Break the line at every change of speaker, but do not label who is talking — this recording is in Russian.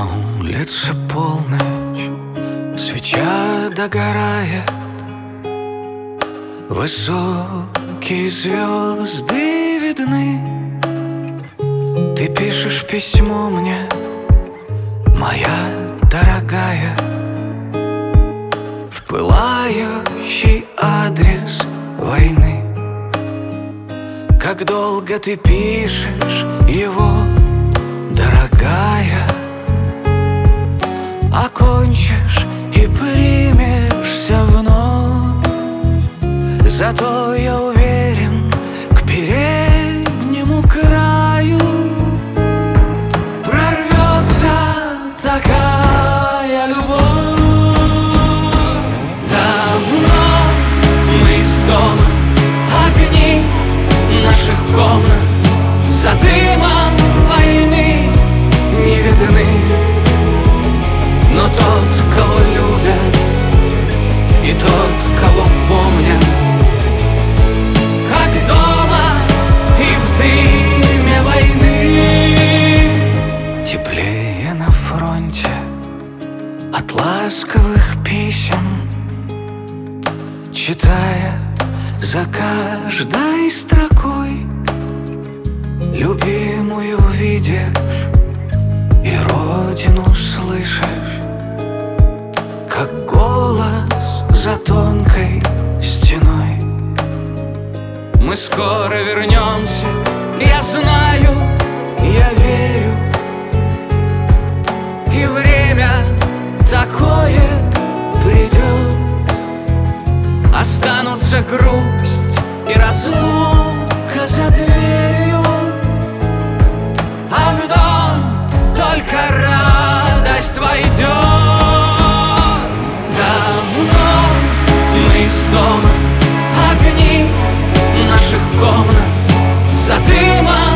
улице полночь, свеча догорает, высокие звезды видны. Ты пишешь письмо мне, моя дорогая, в пылающий адрес войны. Как долго ты пишешь его, дорогая? Окончишь и примешься вновь. Зато я уверен, к переднему краю прорвется такая любовь. Давно мы из дома, огни наших комнат за дымом войны не видны. Но тот, кого любят, и тот, кого помнят, как дома и в дыме войны. Теплее на фронте от ласковых писем, читая за каждой строкой любимую видишь и родину слышишь, как голос за тонкой стеной. Мы скоро вернемся, я знаю, я верю. И время такое придет. Останутся грусть и разлука за дверью, а в дом только радость войдет. Давно мы из дома, огни наших комнат за дымом